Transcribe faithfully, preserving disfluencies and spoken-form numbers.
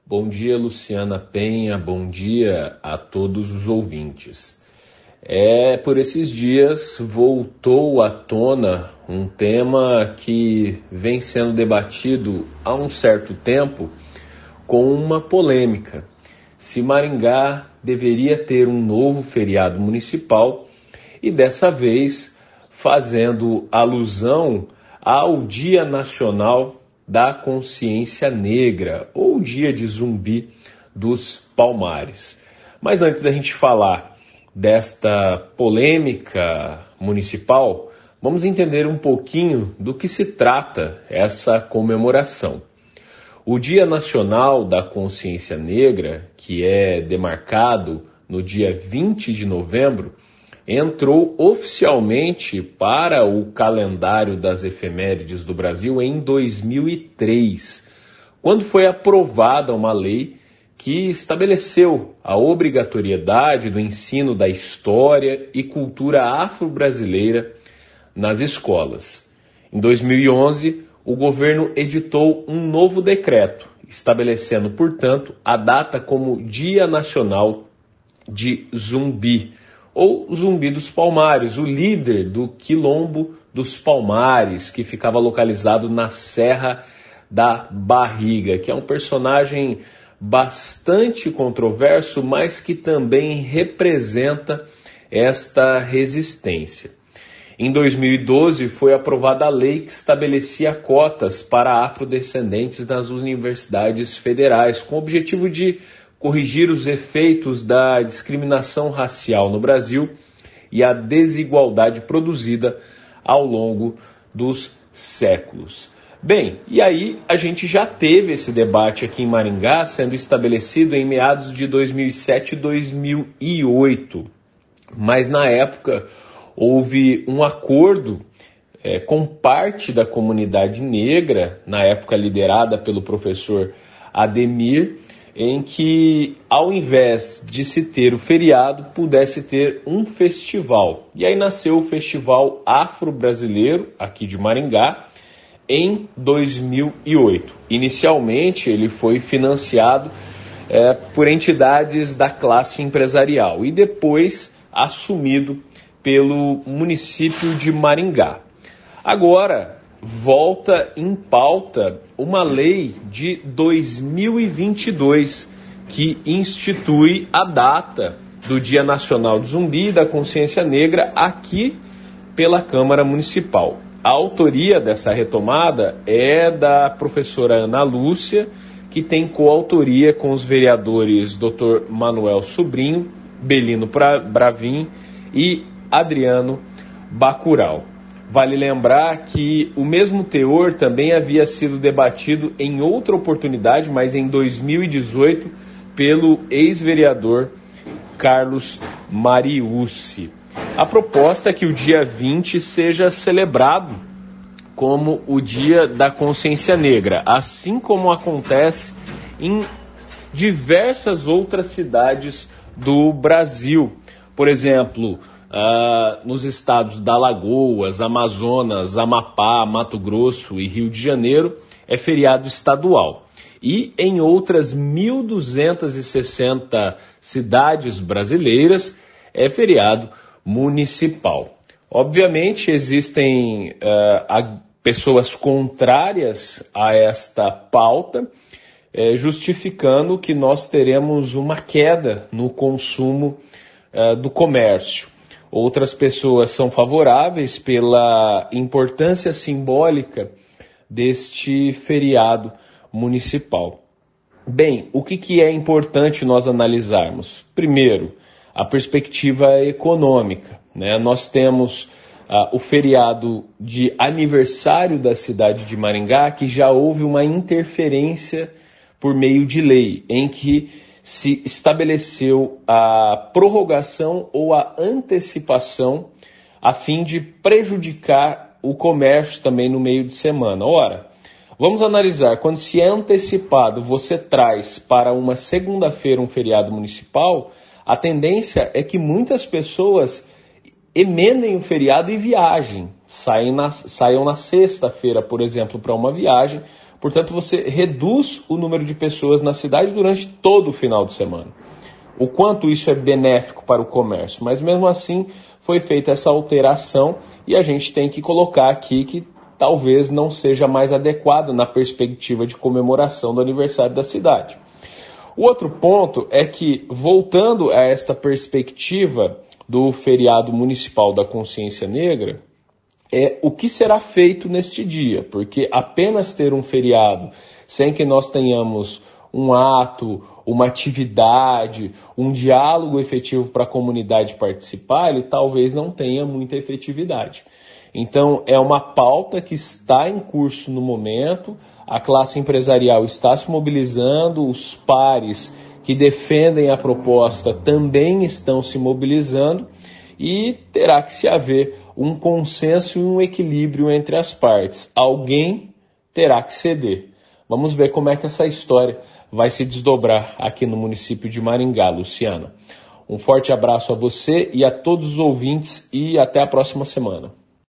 Bom dia, Luciana Penha, bom dia a todos os ouvintes. É, por esses dias voltou à tona um tema que vem sendo debatido há um certo tempo com uma polêmica. Se Maringá deveria ter um novo feriado municipal e dessa vez fazendo alusão ao Dia Nacional da Consciência Negra, ou Dia de Zumbi dos Palmares. Mas antes da gente falar desta polêmica municipal, vamos entender um pouquinho do que se trata essa comemoração. O Dia Nacional da Consciência Negra, que é demarcado no dia vinte de novembro, entrou oficialmente para o calendário das efemérides do Brasil em dois mil e três, quando foi aprovada uma lei que estabeleceu a obrigatoriedade do ensino da história e cultura afro-brasileira nas escolas. Em dois mil e onze, o governo editou um novo decreto, estabelecendo, portanto, a data como Dia Nacional de Zumbi, ou Zumbi dos Palmares, o líder do Quilombo dos Palmares, que ficava localizado na Serra da Barriga, que é um personagem bastante controverso, mas que também representa esta resistência. Em dois mil e doze, foi aprovada a lei que estabelecia cotas para afrodescendentes nas universidades federais, com o objetivo de corrigir os efeitos da discriminação racial no Brasil e a desigualdade produzida ao longo dos séculos. Bem, e aí a gente já teve esse debate aqui em Maringá, sendo estabelecido em meados de dois mil e sete e dois mil e oito. Mas na época houve um acordo é, com parte da comunidade negra, na época liderada pelo professor Ademir, em que, ao invés de se ter o feriado, pudesse ter um festival. E aí nasceu o Festival Afro-Brasileiro, aqui de Maringá, em dois mil e oito. Inicialmente, ele foi financiado é, por entidades da classe empresarial e depois assumido pelo município de Maringá. Agora, volta em pauta uma lei de dois mil e vinte e dois que institui a data do Dia Nacional do Zumbi e da Consciência Negra aqui pela Câmara Municipal. A autoria dessa retomada é da professora Ana Lúcia, que tem coautoria com os vereadores doutor Manuel Sobrinho, Belino Bravin e Adriano Bacurau. Vale lembrar que o mesmo teor também havia sido debatido em outra oportunidade, mas em dois mil e dezoito, pelo ex-vereador Carlos Mariucci. A proposta é que o dia vinte seja celebrado como o Dia da Consciência Negra, assim como acontece em diversas outras cidades do Brasil. Por exemplo, Uh, nos estados da Alagoas, Amazonas, Amapá, Mato Grosso e Rio de Janeiro, é feriado estadual. E em outras mil duzentas e sessenta cidades brasileiras, é feriado municipal. Obviamente, existem uh, a, pessoas contrárias a esta pauta, eh, justificando que nós teremos uma queda no consumo uh, do comércio. Outras pessoas são favoráveis pela importância simbólica deste feriado municipal. Bem, o que, que é importante nós analisarmos? Primeiro, a perspectiva econômica, né? Nós temos ah, o feriado de aniversário da cidade de Maringá, que já houve uma interferência por meio de lei, em que se estabeleceu a prorrogação ou a antecipação a fim de prejudicar o comércio também no meio de semana. Ora, vamos analisar, quando se é antecipado, você traz para uma segunda-feira um feriado municipal, a tendência é que muitas pessoas emendem o feriado e viajem, saiam na, saiam na sexta-feira, por exemplo, para uma viagem, Portanto, você reduz o número de pessoas na cidade durante todo o final de semana. O quanto isso é benéfico para o comércio, mas mesmo assim foi feita essa alteração e a gente tem que colocar aqui que talvez não seja mais adequado na perspectiva de comemoração do aniversário da cidade. O outro ponto é que, voltando a esta perspectiva do feriado municipal da consciência negra, é o que será feito neste dia, porque apenas ter um feriado sem que nós tenhamos um ato, uma atividade, um diálogo efetivo para a comunidade participar, ele talvez não tenha muita efetividade. Então, é uma pauta que está em curso no momento, a classe empresarial está se mobilizando, os pares que defendem a proposta também estão se mobilizando e terá que se haver um consenso e um equilíbrio entre as partes. Alguém terá que ceder. Vamos ver como é que essa história vai se desdobrar aqui no município de Maringá, Luciano. Um forte abraço a você e a todos os ouvintes e até a próxima semana.